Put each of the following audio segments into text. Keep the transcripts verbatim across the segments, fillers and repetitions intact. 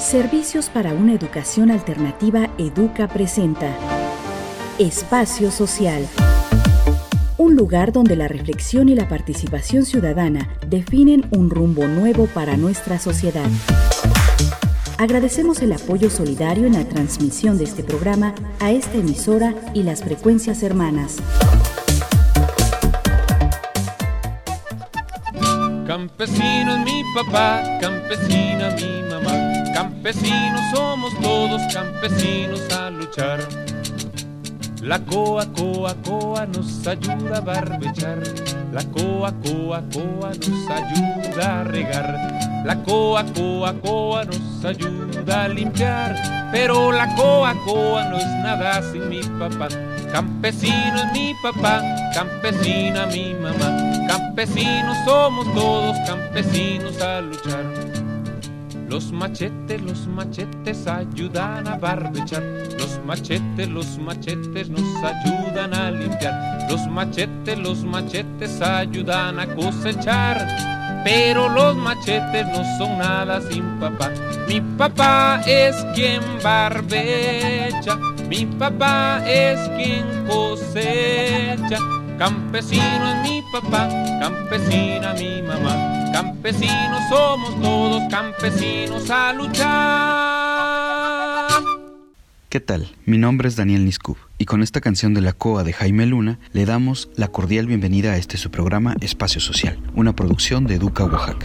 Servicios para una educación alternativa Educa presenta Espacio Social. Un lugar donde la reflexión y la participación ciudadana definen un rumbo nuevo para nuestra sociedad. Agradecemos el apoyo solidario en la transmisión de este programa a esta emisora y las frecuencias hermanas. Campesino es mi papá, campesina mi mamá, campesinos somos todos, campesinos a luchar. La coa, coa, coa nos ayuda a barbechar, la coa, coa, coa nos ayuda a regar, la coa, coa, coa nos ayuda a limpiar, pero la coa, coa no es nada sin mi papá. Campesino es mi papá, campesina mi mamá, campesinos somos todos, campesinos a luchar. Los machetes, los machetes ayudan a barbechar, los machetes, los machetes nos ayudan a limpiar, los machetes, los machetes ayudan a cosechar, pero los machetes no son nada sin papá. Mi papá es quien barbecha, mi papá es quien cosecha. Campesino es mi papá, campesina mi mamá, campesinos somos todos, campesinos a luchar. ¿Qué tal? Mi nombre es Daniel Niscub y con esta canción de la COA de Jaime Luna le damos la cordial bienvenida a este su programa Espacio Social, una producción de Educa Oaxaca.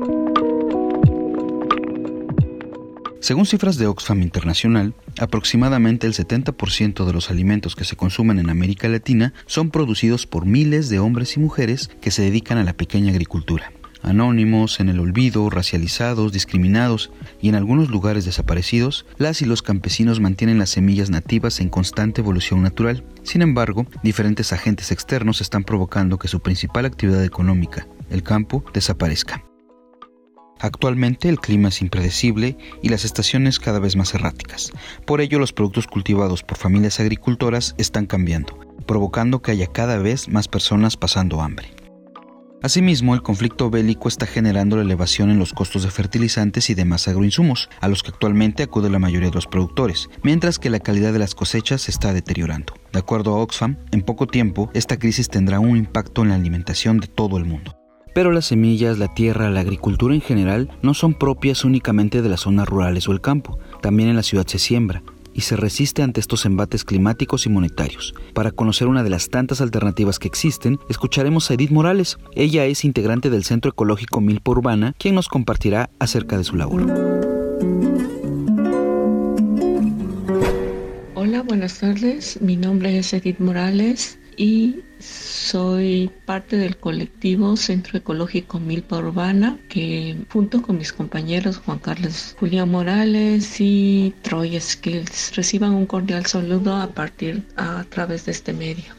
Según cifras de Oxfam Internacional, aproximadamente el setenta por ciento de los alimentos que se consumen en América Latina son producidos por miles de hombres y mujeres que se dedican a la pequeña agricultura. Anónimos, en el olvido, racializados, discriminados y en algunos lugares desaparecidos, las y los campesinos mantienen las semillas nativas en constante evolución natural. Sin embargo, diferentes agentes externos están provocando que su principal actividad económica, el campo, desaparezca. Actualmente el clima es impredecible y las estaciones cada vez más erráticas. Por ello, los productos cultivados por familias agricultoras están cambiando, provocando que haya cada vez más personas pasando hambre. Asimismo, el conflicto bélico está generando la elevación en los costos de fertilizantes y demás agroinsumos, a los que actualmente acude la mayoría de los productores, mientras que la calidad de las cosechas se está deteriorando. De acuerdo a Oxfam, en poco tiempo, esta crisis tendrá un impacto en la alimentación de todo el mundo. Pero las semillas, la tierra, la agricultura en general no son propias únicamente de las zonas rurales o el campo. También en la ciudad se siembra y se resiste ante estos embates climáticos y monetarios. Para conocer una de las tantas alternativas que existen, escucharemos a Edith Morales. Ella es integrante del Centro Ecológico Milpa Urbana, quien nos compartirá acerca de su labor. Hola, buenas tardes. Mi nombre es Edith Morales y soy parte del colectivo Centro Ecológico Milpa Urbana, que junto con mis compañeros Juan Carlos Julián Morales y Troy Skills reciban un cordial saludo a partir a través de este medio.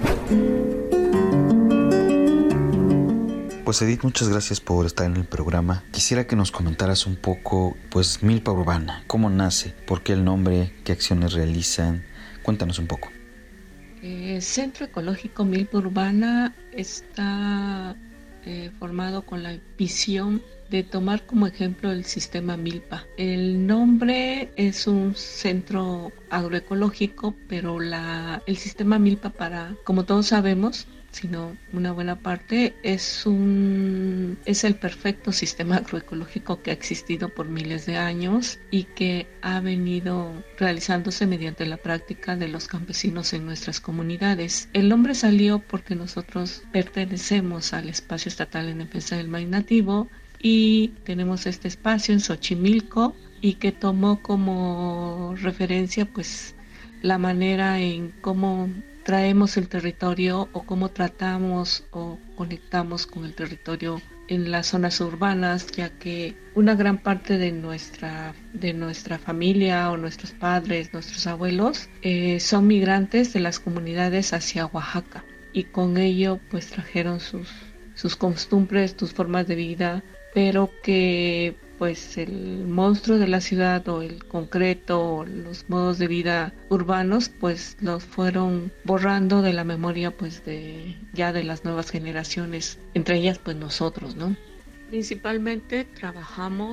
Pues Edith, muchas gracias por estar en el programa. Quisiera que nos comentaras un poco, pues, Milpa Urbana, cómo nace, por qué el nombre, qué acciones realizan. Cuéntanos un poco. El Centro Ecológico Milpa Urbana está eh, formado con la visión de tomar como ejemplo el sistema Milpa. El nombre es un centro agroecológico, pero la, el sistema Milpa, para, como todos sabemos, sino una buena parte, es un es el perfecto sistema agroecológico que ha existido por miles de años y que ha venido realizándose mediante la práctica de los campesinos en nuestras comunidades. El nombre salió porque nosotros pertenecemos al Espacio Estatal en Defensa del Maíz Nativo y tenemos este espacio en Xochimilco y que tomó como referencia pues la manera en cómo traemos el territorio o cómo tratamos o conectamos con el territorio en las zonas urbanas, ya que una gran parte de nuestra, de nuestra familia o nuestros padres, nuestros abuelos, eh, son migrantes de las comunidades hacia Oaxaca y con ello pues trajeron sus, sus costumbres, sus formas de vida, pero que pues el monstruo de la ciudad o el concreto o los modos de vida urbanos pues los fueron borrando de la memoria pues de ya de las nuevas generaciones, entre ellas pues nosotros, ¿no? Principalmente trabajamos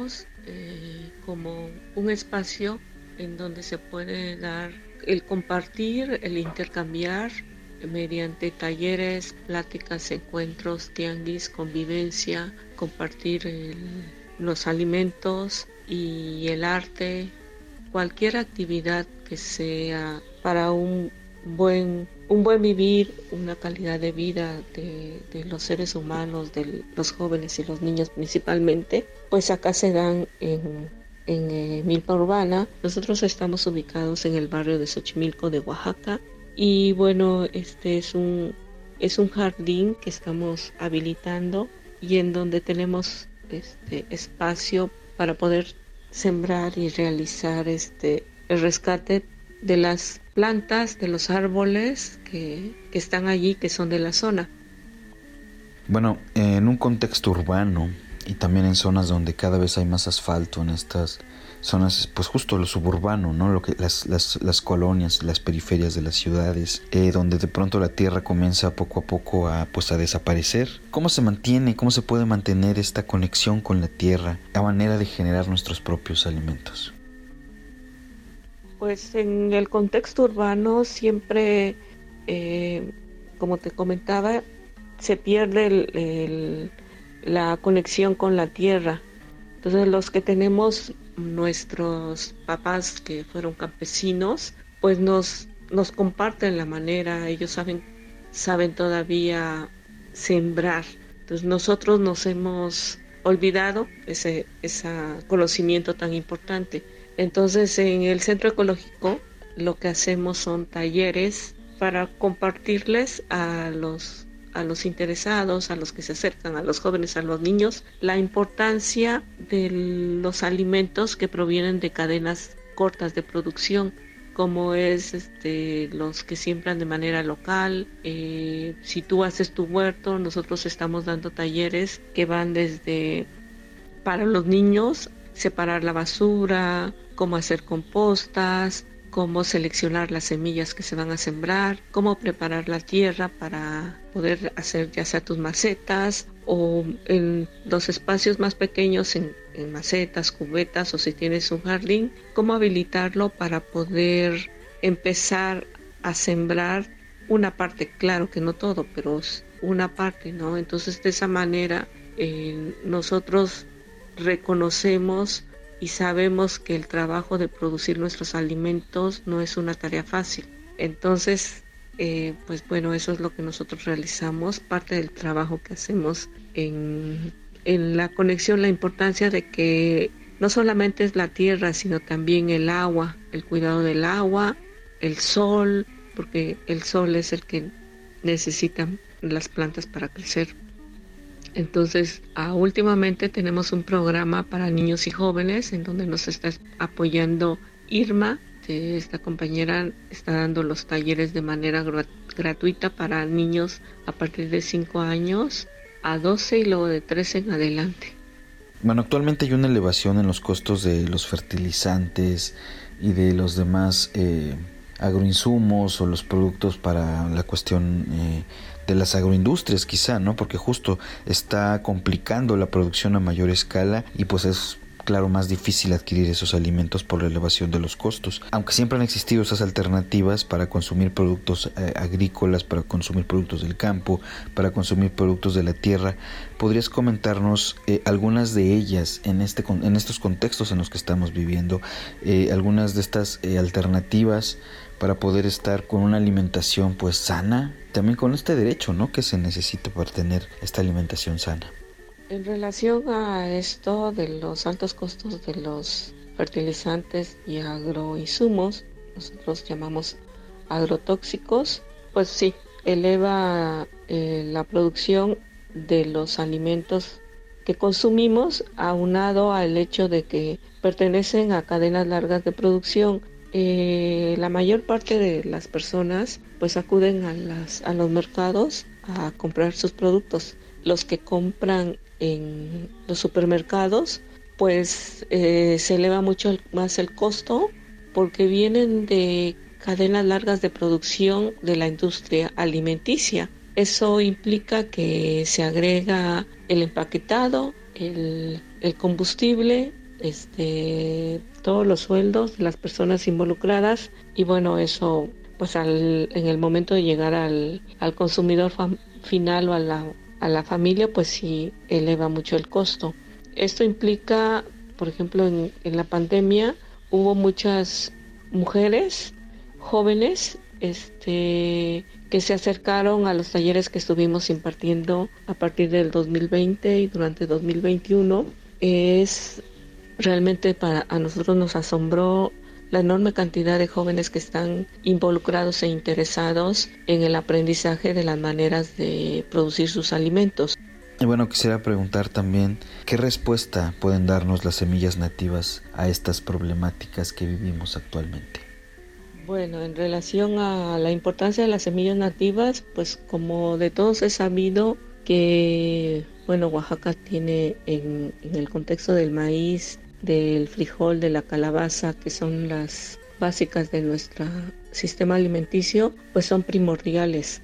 eh, como un espacio en donde se puede dar el compartir, el intercambiar mediante talleres, pláticas, encuentros, tianguis, convivencia, compartir el, los alimentos y el arte, cualquier actividad que sea para un buen, un buen vivir, una calidad de vida de, de los seres humanos, de los jóvenes y los niños principalmente, pues acá se dan en, en eh, Milpa Urbana. Nosotros estamos ubicados en el barrio de Xochimilco de Oaxaca y bueno, este es un, es un jardín que estamos habilitando y en donde tenemos este espacio para poder sembrar y realizar este el rescate de las plantas, de los árboles que, que están allí, que son de la zona. Bueno, en un contexto urbano y también en zonas donde cada vez hay más asfalto, en estas zonas, pues justo lo suburbano, ¿no? Lo que las, las, las colonias, las periferias de las ciudades, eh, donde de pronto la tierra comienza poco a poco a, pues, a desaparecer. ¿Cómo se mantiene, cómo se puede mantener esta conexión con la tierra a manera de generar nuestros propios alimentos? Pues en el contexto urbano siempre, eh, como te comentaba, se pierde el, el, la conexión con la tierra. Entonces los que tenemos nuestros papás que fueron campesinos, pues nos, nos comparten la manera, ellos saben, saben todavía sembrar. Entonces nosotros nos hemos olvidado ese, ese conocimiento tan importante. Entonces en el centro ecológico lo que hacemos son talleres para compartirles a los, a los interesados, a los que se acercan, a los jóvenes, a los niños, la importancia de los alimentos que provienen de cadenas cortas de producción, como es este, los que siembran de manera local. Eh, si tú haces tu huerto, nosotros estamos dando talleres que van desde para los niños, separar la basura, cómo hacer compostas, cómo seleccionar las semillas que se van a sembrar, cómo preparar la tierra para poder hacer ya sea tus macetas o en los espacios más pequeños en, en macetas, cubetas o si tienes un jardín, cómo habilitarlo para poder empezar a sembrar una parte, claro que no todo, pero una parte, ¿no? Entonces de esa manera eh, nosotros reconocemos y sabemos que el trabajo de producir nuestros alimentos no es una tarea fácil. Entonces, eh, pues bueno, eso es lo que nosotros realizamos, parte del trabajo que hacemos en, en la conexión, la importancia de que no solamente es la tierra, sino también el agua, el cuidado del agua, el sol, porque el sol es el que necesitan las plantas para crecer. Entonces, ah, últimamente tenemos un programa para niños y jóvenes en donde nos está apoyando Irma. Esta compañera está dando los talleres de manera gru- gratuita para niños a partir de cinco años a doce y luego de trece en adelante. Bueno, actualmente hay una elevación en los costos de los fertilizantes y de los demás eh, agroinsumos o los productos para la cuestión eh, de las agroindustrias quizá, ¿no? Porque justo está complicando la producción a mayor escala y pues es claro más difícil adquirir esos alimentos por la elevación de los costos. Aunque siempre han existido esas alternativas para consumir productos eh, agrícolas, para consumir productos del campo, para consumir productos de la tierra, ¿podrías comentarnos eh, algunas de ellas en este en estos contextos en los que estamos viviendo, eh, algunas de estas eh, alternativas para poder estar con una alimentación pues sana, también con este derecho, ¿no?, que se necesita para tener esta alimentación sana? En relación a esto de los altos costos de los fertilizantes y agroinsumos, nosotros llamamos agrotóxicos, pues sí, eleva eh, la producción de los alimentos que consumimos, aunado al hecho de que pertenecen a cadenas largas de producción. Eh, la mayor parte de las personas pues acuden a, las, a los mercados a comprar sus productos. Los que compran en los supermercados pues eh, se eleva mucho el, más el costo porque vienen de cadenas largas de producción de la industria alimenticia. Eso implica que se agrega el empaquetado, el, el combustible este, todos los sueldos de las personas involucradas y bueno, eso pues al, en el momento de llegar al, al consumidor fam- final o a la, a la familia, pues sí eleva mucho el costo. Esto implica, por ejemplo, en, en la pandemia hubo muchas mujeres jóvenes este, que se acercaron a los talleres que estuvimos impartiendo a partir del dos mil veinte y durante dos mil veintiuno. Es realmente para a nosotros nos asombró la enorme cantidad de jóvenes que están involucrados e interesados en el aprendizaje de las maneras de producir sus alimentos. Y bueno, quisiera preguntar también, ¿qué respuesta pueden darnos las semillas nativas a estas problemáticas que vivimos actualmente? Bueno, en relación a la importancia de las semillas nativas, pues como de todos es sabido que, bueno, Oaxaca tiene en, en el contexto del maíz, del frijol, de la calabaza, que son las básicas de nuestro sistema alimenticio, pues son primordiales.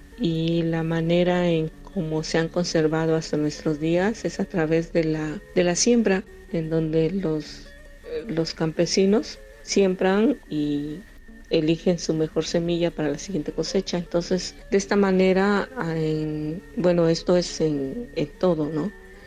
Y la manera en cómo se han conservado hasta nuestros días es a través de la, de la siembra, en donde los, los campesinos siembran y eligen su mejor semilla para la siguiente cosecha. Entonces, de esta manera, en, bueno, esto es en, en todo, ¿no?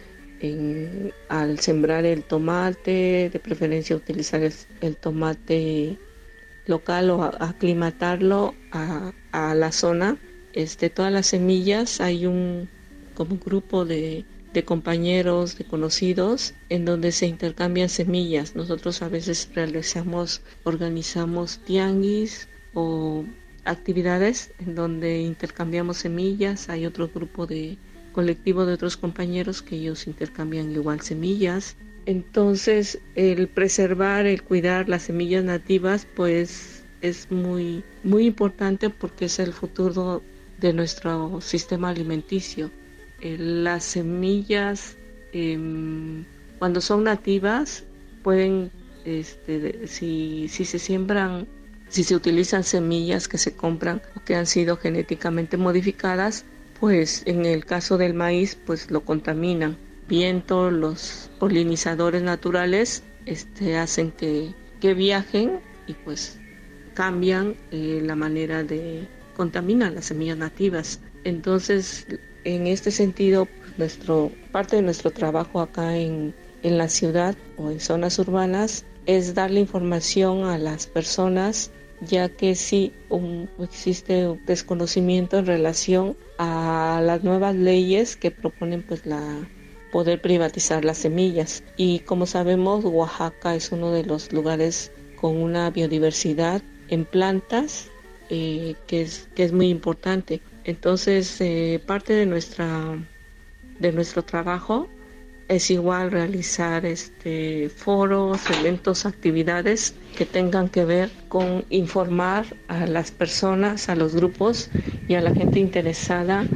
En, al sembrar el tomate, de preferencia utilizar el, el tomate local o a, aclimatarlo a, a la zona. Este, todas las semillas, hay un como grupo de, de compañeros, de conocidos, en donde se intercambian semillas. Nosotros a veces realizamos, organizamos tianguis o actividades en donde intercambiamos semillas. Hay otro grupo de colectivo de otros compañeros que ellos intercambian igual semillas. Entonces, el preservar, el cuidar las semillas nativas, pues es muy, muy importante porque es el futuro de nuestro sistema alimenticio. Eh, las semillas, eh, cuando son nativas, pueden, este, si, si se siembran, si se utilizan semillas que se compran o que han sido genéticamente modificadas, pues en el caso del maíz, pues lo contaminan. Viento, los polinizadores naturales este, hacen que, que viajen y pues cambian eh, la manera de contaminar las semillas nativas. Entonces, en este sentido, nuestro, parte de nuestro trabajo acá en, en la ciudad o en zonas urbanas es darle información a las personas, ya que sí un, existe un desconocimiento en relación a las nuevas leyes que proponen pues la poder privatizar las semillas. Y como sabemos, Oaxaca es uno de los lugares con una biodiversidad en plantas eh, que, es, que es muy importante. Entonces, eh, parte de, nuestra, de nuestro trabajo es igual realizar este, foros, eventos, actividades que tengan que ver con informar a las personas, a los grupos y a la gente interesada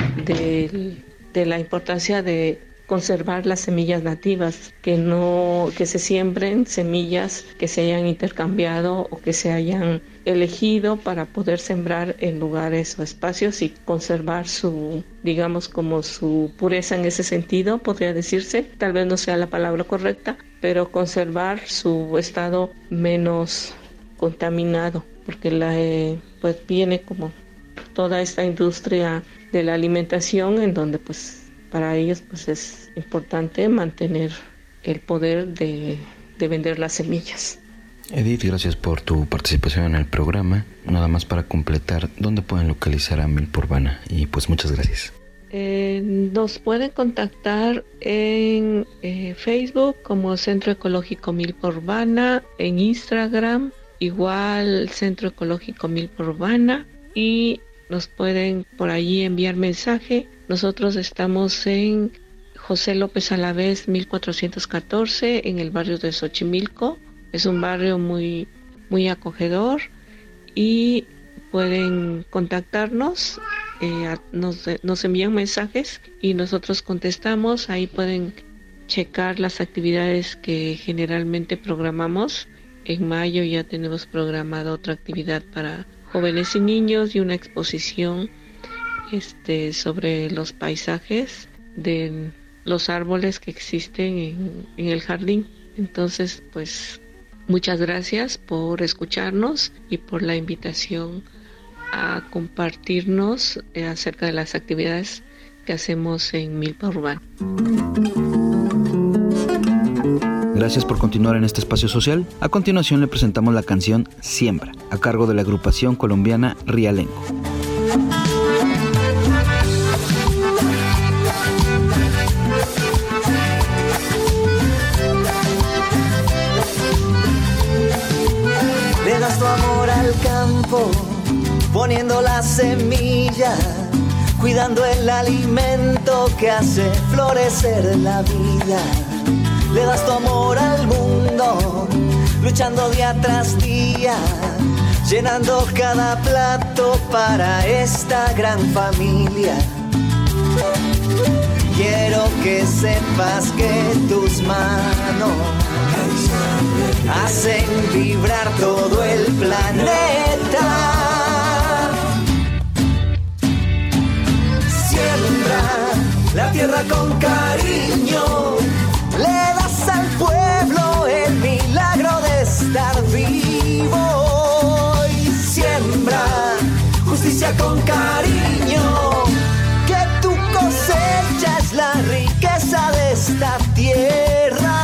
de, de la importancia de conservar las semillas nativas, que no que se siembren semillas que se hayan intercambiado o que se hayan elegido para poder sembrar en lugares o espacios y conservar su, digamos, como su pureza en ese sentido, podría decirse, tal vez no sea la palabra correcta, pero conservar su estado menos contaminado, porque la eh, pues viene como toda esta industria de la alimentación en donde pues para ellos pues es importante mantener el poder de, de vender las semillas. Edith, gracias por tu participación en el programa. Nada más para completar, ¿dónde pueden localizar a Milpa Urbana? Y pues muchas gracias. Eh, nos pueden contactar en eh, Facebook como Centro Ecológico Milpa Urbana, en Instagram igual Centro Ecológico Milpa Urbana, y nos pueden por allí enviar mensaje. Nosotros estamos en José López Alavés mil cuatrocientos catorce en el barrio de Xochimilco. Es un barrio muy, muy acogedor y pueden contactarnos, eh, nos, nos envían mensajes y nosotros contestamos. Ahí pueden checar las actividades que generalmente programamos. En mayo ya tenemos programada otra actividad para jóvenes y niños y una exposición este, sobre los paisajes de los árboles que existen en, en el jardín. Entonces, pues muchas gracias por escucharnos y por la invitación a compartirnos eh, acerca de las actividades que hacemos en Milpa Urbana. Gracias por continuar en este espacio social. A continuación le presentamos la canción Siembra, a cargo de la agrupación colombiana Rialengo. Le das tu amor al campo, poniendo la semilla, cuidando el alimento que hace florecer la vida. Le das tu amor al mundo, luchando día tras día, llenando cada plato para esta gran familia. Quiero que sepas que tus manos hacen vibrar todo el planeta. Siembra la tierra con cariño, le das al pueblo el milagro de estar vivo. Y siembra justicia con cariño, que tu cosecha es la riqueza de esta tierra.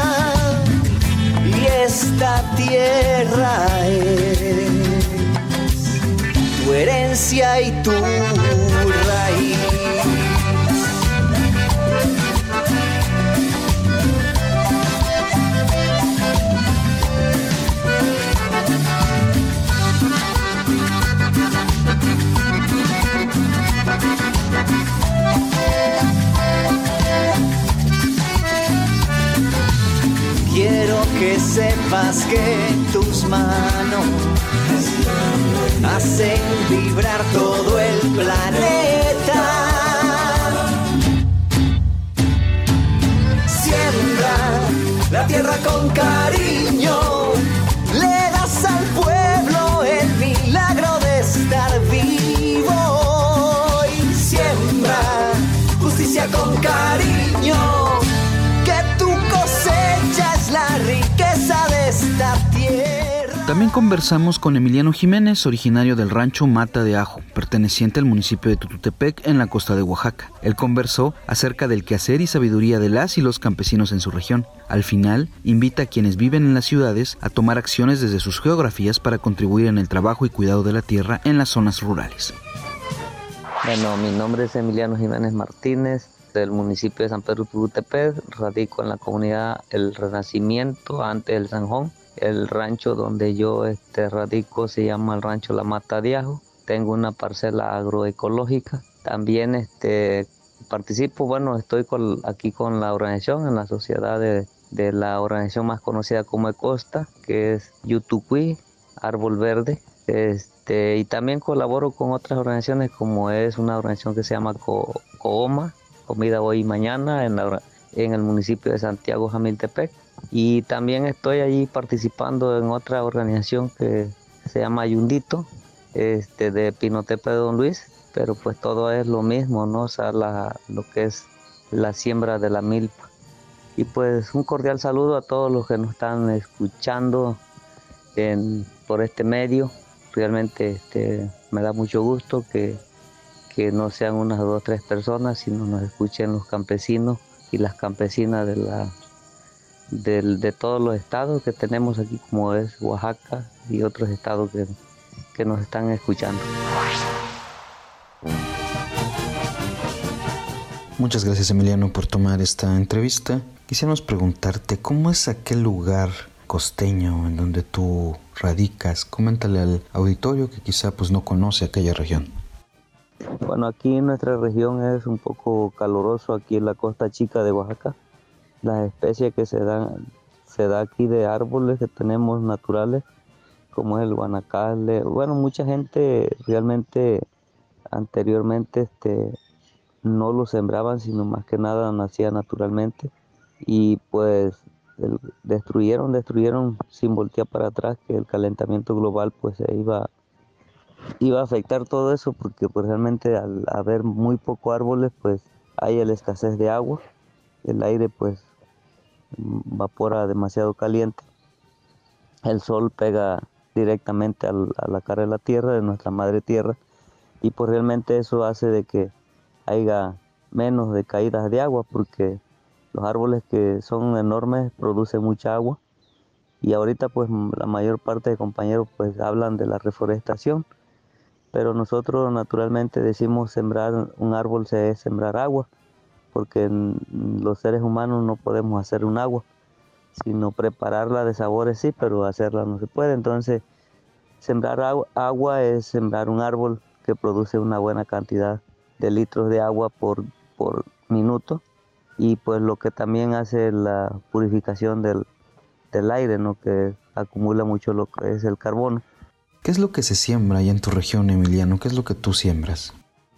Y esta tierra es tu herencia y tu raíz. Quiero que sepas que tus manos hacen vibrar todo el planeta. Siembra la tierra con cariño, le das al pueblo el milagro de estar vivo. Y siembra justicia con cariño, la riqueza de esta tierra. También conversamos con Emiliano Jiménez, originario del rancho Mata de Ajo, perteneciente al municipio de Tututepec, en la costa de Oaxaca. Él conversó acerca del quehacer y sabiduría de las y los campesinos en su región. Al final, invita a quienes viven en las ciudades a tomar acciones desde sus geografías para contribuir en el trabajo y cuidado de la tierra en las zonas rurales. Bueno, mi nombre es Emiliano Jiménez Martínez, del municipio de San Pedro Tututepec. Radico en la comunidad El Renacimiento, antes del Sanjón. El rancho donde yo este, radico se llama el rancho La Mata de Ajo. Tengo una parcela agroecológica. También este, participo, bueno, estoy con, aquí con la organización, en la sociedad de, de la organización más conocida como ECOSTA, que es Yutucuí, Árbol Verde. Este, y también colaboro con otras organizaciones, como es una organización que se llama Co- Cooma, Comida Hoy y Mañana, en, la, en el municipio de Santiago Jamiltepec. Y también estoy allí participando en otra organización que se llama Ayundito, este, de Pinotepe de Don Luis, pero pues todo es lo mismo, ¿no? O sea, la, lo que es la siembra de la milpa. Y pues un cordial saludo a todos los que nos están escuchando en, por este medio. Realmente este, me da mucho gusto que que no sean unas dos o tres personas, sino nos escuchen los campesinos y las campesinas de, la, de, de todos los estados que tenemos aquí, como es Oaxaca y otros estados que, que nos están escuchando. Muchas gracias, Emiliano, por tomar esta entrevista. Quisiéramos preguntarte, ¿cómo es aquel lugar costeño en donde tú radicas? Coméntale al auditorio que quizá pues no conoce aquella región. Bueno, aquí en nuestra región es un poco caluroso, aquí en la costa chica de Oaxaca. Las especies que se dan, se da aquí de árboles que tenemos naturales, como es el guanacaste. Bueno, mucha gente realmente anteriormente este, no lo sembraban, sino más que nada nacía naturalmente. Y pues el, destruyeron, destruyeron sin voltear para atrás, que el calentamiento global pues se iba iba a afectar todo eso, porque pues realmente al haber muy pocos árboles pues hay la escasez de agua, el aire pues evapora demasiado caliente. El sol pega directamente al, a la cara de la tierra, de nuestra madre tierra, y pues realmente eso hace de que haya menos de caídas de agua, porque los árboles que son enormes producen mucha agua. Y ahorita pues la mayor parte de compañeros pues hablan de la reforestación, pero nosotros naturalmente decimos sembrar un árbol es sembrar agua, porque los seres humanos no podemos hacer un agua, sino prepararla de sabores sí, pero hacerla no se puede. Entonces sembrar agua, agua es sembrar un árbol que produce una buena cantidad de litros de agua por, por minuto, y pues lo que también hace la purificación del del aire, ¿no? Que acumula mucho lo que es el carbono. ¿Qué es lo que se siembra allá en tu región, Emiliano? ¿Qué es lo que tú siembras?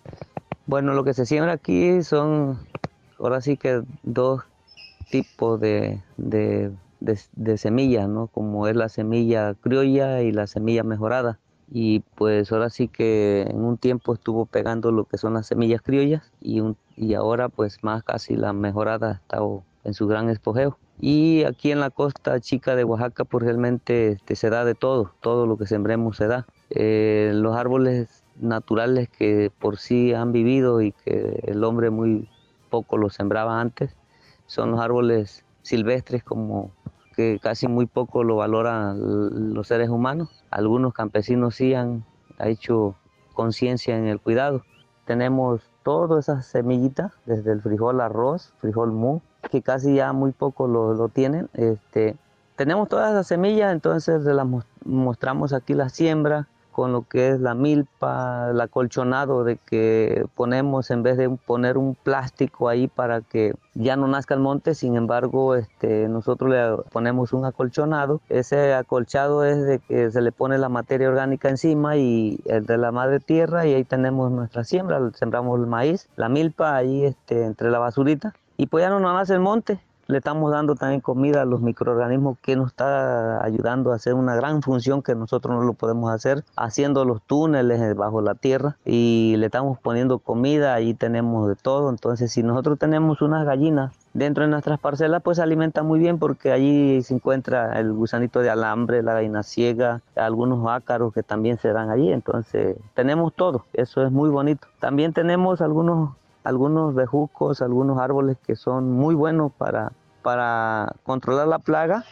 Bueno, lo que se siembra aquí son, ahora sí que dos tipos de, de, de, de semillas, ¿no? Como es la semilla criolla y la semilla mejorada. Y pues ahora sí que en un tiempo estuvo pegando lo que son las semillas criollas, y, un, y ahora pues más casi la mejorada está en su gran espogeo. Y aquí en la costa chica de Oaxaca pues realmente este, se da de todo, todo lo que sembremos se da. Eh, los árboles naturales que por sí han vivido y que el hombre muy poco los sembraba antes, son los árboles silvestres, como que casi muy poco lo valoran los seres humanos. Algunos campesinos sí han hecho conciencia en el cuidado. Tenemos todas esas semillitas, desde el frijol arroz, frijol mu, que casi ya muy poco lo, lo tienen. Este, tenemos todas esas semillas, entonces las mostramos aquí la siembra, con lo que es la milpa, el acolchonado de que ponemos en vez de poner un plástico ahí para que ya no nazca el monte. Sin embargo, este, nosotros le ponemos un acolchonado. Ese acolchado es de que se le pone la materia orgánica encima y el de la madre tierra, y ahí tenemos nuestra siembra. Sembramos el maíz, la milpa ahí este, entre la basurita, y pues ya no nos nace el monte. Le estamos dando también comida a los microorganismos, que nos está ayudando a hacer una gran función que nosotros no lo podemos hacer, haciendo los túneles bajo la tierra, y le estamos poniendo comida, ahí tenemos de todo. Entonces si nosotros tenemos unas gallinas dentro de nuestras parcelas, pues se alimenta muy bien, porque allí se encuentra el gusanito de alambre, la gallina ciega, algunos ácaros que también se dan allí. Entonces tenemos todo, eso es muy bonito. También tenemos algunos algunos bejucos, algunos árboles que son muy buenos para, para controlar la plaga,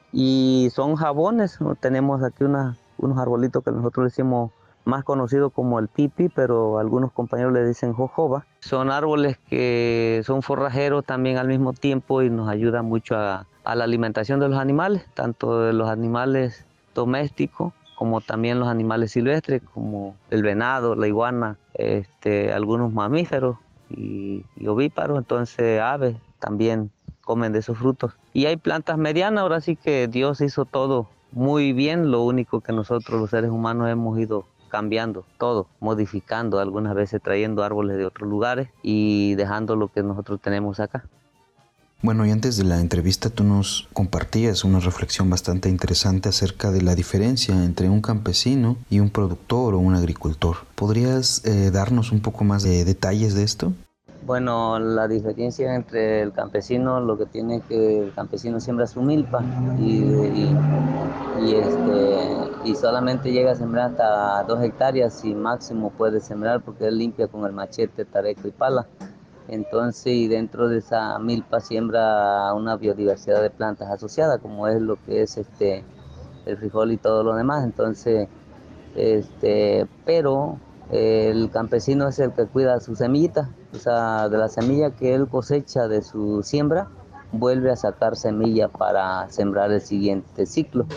y son jabones. Tenemos aquí una, unos arbolitos que nosotros decimos más conocidos como el pipi, pero algunos compañeros le dicen jojoba. Son árboles que son forrajeros también al mismo tiempo, y nos ayudan mucho a, a la alimentación de los animales, tanto de los animales domésticos como también los animales silvestres, como el venado, la iguana, este, algunos mamíferos y, y ovíparos. Entonces aves también comen de esos frutos. Y hay plantas medianas. Ahora sí que Dios hizo todo muy bien, lo único que nosotros los seres humanos hemos ido cambiando todo, modificando, algunas veces trayendo árboles de otros lugares y dejando lo que nosotros tenemos acá. Bueno, y antes de la entrevista tú nos compartías una reflexión bastante interesante acerca de la diferencia entre un campesino y un productor o un agricultor. ¿Podrías eh, darnos un poco más de detalles de esto? Bueno, la diferencia entre el campesino, lo que tiene que el campesino siembra su milpa y, y, y, este, y solamente llega a sembrar hasta dos hectáreas y máximo puede sembrar, porque él limpia con el machete, tareco y pala. Entonces, y dentro de esa milpa siembra una biodiversidad de plantas asociadas, como es lo que es este el frijol y todo lo demás. Entonces, este, pero eh, el campesino es el que cuida su semillita, o sea, de la semilla que él cosecha de su siembra, vuelve a sacar semilla para sembrar el siguiente ciclo.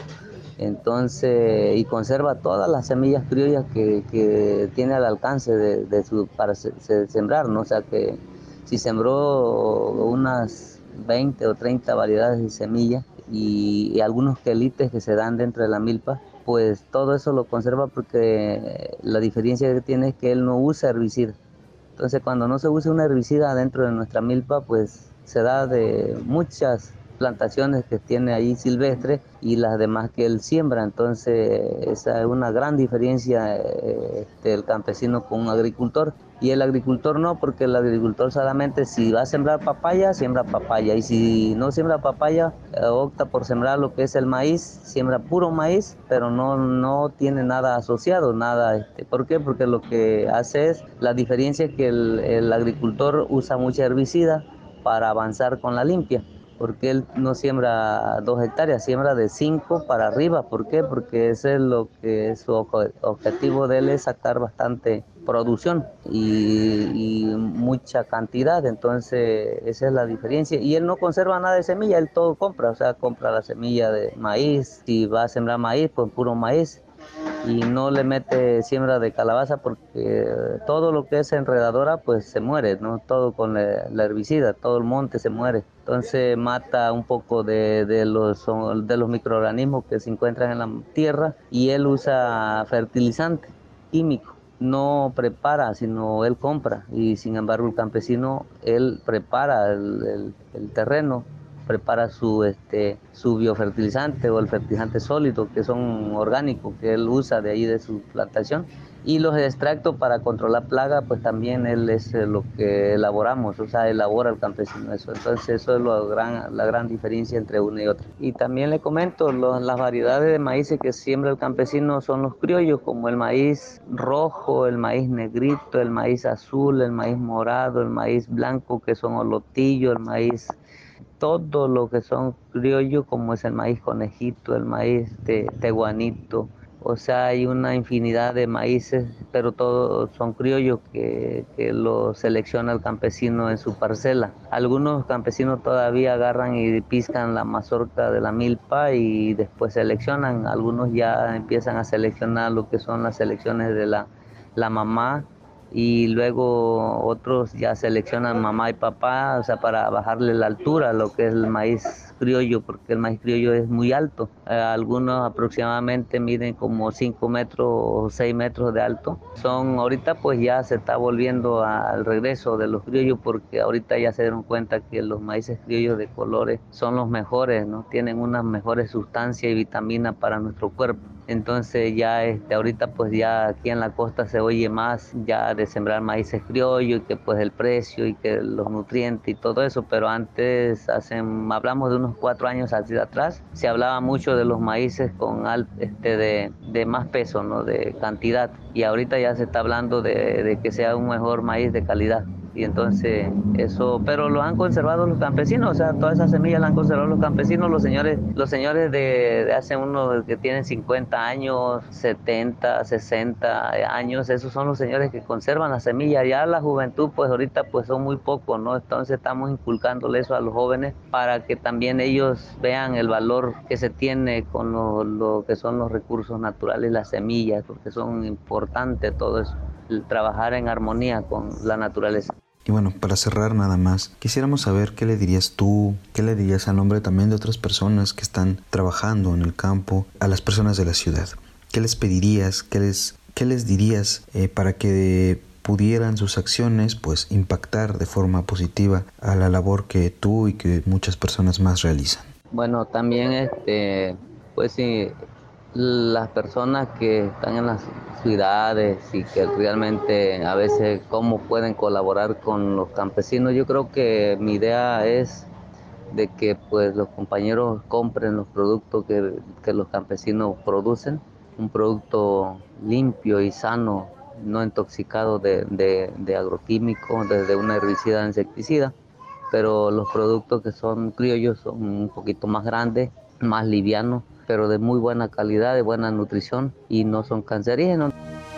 Entonces, y conserva todas las semillas criollas que, que tiene al alcance de, de su, para se, se sembrar, ¿no? O sea que si sembró unas veinte o treinta variedades de semillas y, y algunos quelites que se dan dentro de la milpa, pues todo eso lo conserva, porque la diferencia que tiene es que él no usa herbicida. Entonces cuando no se usa un herbicida dentro de nuestra milpa, pues se da de muchas plantaciones que tiene ahí silvestres y las demás que él siembra. Entonces esa es una gran diferencia eh, del campesino con un agricultor. Y el agricultor no, porque el agricultor solamente si va a sembrar papaya, siembra papaya. Y si no siembra papaya, eh, opta por sembrar lo que es el maíz, siembra puro maíz, pero no, no tiene nada asociado, nada. Este, ¿Por qué? Porque lo que hace es, la diferencia es que el, el agricultor usa mucha herbicida para avanzar con la limpia. Porque él no siembra dos hectáreas, siembra de cinco para arriba. ¿Por qué? Porque ese es lo que es su objetivo de él, es sacar bastante producción y, y mucha cantidad. Entonces esa es la diferencia. Y él no conserva nada de semilla, él todo compra, o sea, compra la semilla de maíz. Si va a sembrar maíz, pues puro maíz. Y no le mete siembra de calabaza porque todo lo que es enredadora pues se muere, ¿no? Todo con la, la herbicida, todo el monte se muere. Entonces mata un poco de, de, los, de los microorganismos que se encuentran en la tierra, y él usa fertilizante químico. No prepara, sino él compra, y sin embargo el campesino, él prepara el, el, el terreno, prepara su, este, su biofertilizante o el fertilizante sólido, que son orgánicos, que él usa de ahí de su plantación. Y los extractos para controlar plaga, pues también él es lo que elaboramos, o sea, elabora el campesino eso. Entonces eso es lo gran, la gran diferencia entre uno y otro. Y también le comento, los, las variedades de maíces que siembra el campesino son los criollos, como el maíz rojo, el maíz negrito, el maíz azul, el maíz morado, el maíz blanco, que son olotillos, el maíz... Todo lo que son criollos, como es el maíz conejito, el maíz de teguanito, o sea, hay una infinidad de maíces, pero todos son criollos que, que lo selecciona el campesino en su parcela. Algunos campesinos todavía agarran y piscan la mazorca de la milpa y después seleccionan. Algunos ya empiezan a seleccionar lo que son las selecciones de la, la mamá, y luego otros ya seleccionan mamá y papá, o sea, para bajarle la altura a lo que es el maíz criollo, porque el maíz criollo es muy alto. Eh, algunos aproximadamente miden como cinco metros o seis metros de alto. Son, ahorita pues ya se está volviendo al regreso de los criollos, porque ahorita ya se dieron cuenta que los maíces criollos de colores son los mejores, ¿no? Tienen unas mejores sustancias y vitaminas para nuestro cuerpo. Entonces ya este, ahorita pues ya aquí en la costa se oye más ya de sembrar maíces criollos, y que pues el precio y que los nutrientes y todo eso, pero antes, hacen, hablamos de unos cuatro años hacia atrás, se hablaba mucho de los maíces con al, este, de, de más peso, ¿no? De cantidad, y ahorita ya se está hablando de, de que sea un mejor maíz de calidad. Y entonces eso, pero lo han conservado los campesinos, o sea, todas esas semillas las han conservado los campesinos, los señores, los señores de, de hace unos que tienen cincuenta años, setenta, sesenta años, esos son los señores que conservan las semillas. Ya la juventud, pues ahorita pues son muy pocos, ¿no? Entonces estamos inculcándole eso a los jóvenes para que también ellos vean el valor que se tiene con lo, lo que son los recursos naturales, las semillas, porque son importantes todo eso, el trabajar en armonía con la naturaleza. Y bueno, para cerrar nada más, quisiéramos saber qué le dirías tú, qué le dirías a nombre también de otras personas que están trabajando en el campo, a las personas de la ciudad. ¿Qué les pedirías, qué les, qué les dirías eh, para que pudieran sus acciones pues impactar de forma positiva a la labor que tú y que muchas personas más realizan? Bueno, también este, pues sí, las personas que están en las ciudades y que realmente a veces cómo pueden colaborar con los campesinos. Yo creo que mi idea es de que pues los compañeros compren los productos que, que los campesinos producen, un producto limpio y sano, no intoxicado de, de, de agroquímicos, desde una herbicida insecticida, pero los productos que son criollos son un poquito más grandes, más livianos, pero de muy buena calidad, de buena nutrición, y no son cancerígenos.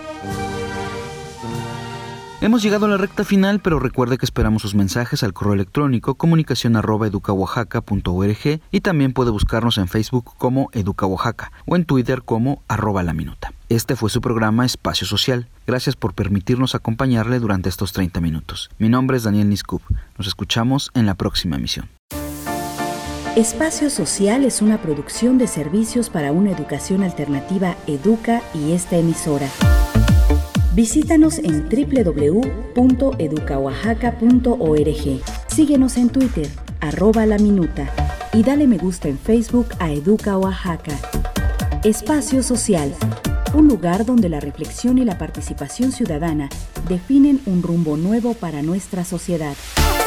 Hemos llegado a la recta final, pero recuerde que esperamos sus mensajes al correo electrónico comunicación arroba educaoaxaca punto org, y también puede buscarnos en Facebook como Educa Oaxaca o en Twitter como arroba la minuta. Este fue su programa Espacio Social. Gracias por permitirnos acompañarle durante estos treinta minutos. Mi nombre es Daniel Niscup. Nos escuchamos en la próxima emisión. Espacio Social es una producción de servicios para una educación alternativa Educa y esta emisora. Visítanos en doble u doble u doble u punto educa oaxaca punto org. Síguenos en Twitter, arroba la minuta y dale me gusta en Facebook a Educa Oaxaca. Espacio Social, un lugar donde la reflexión y la participación ciudadana definen un rumbo nuevo para nuestra sociedad.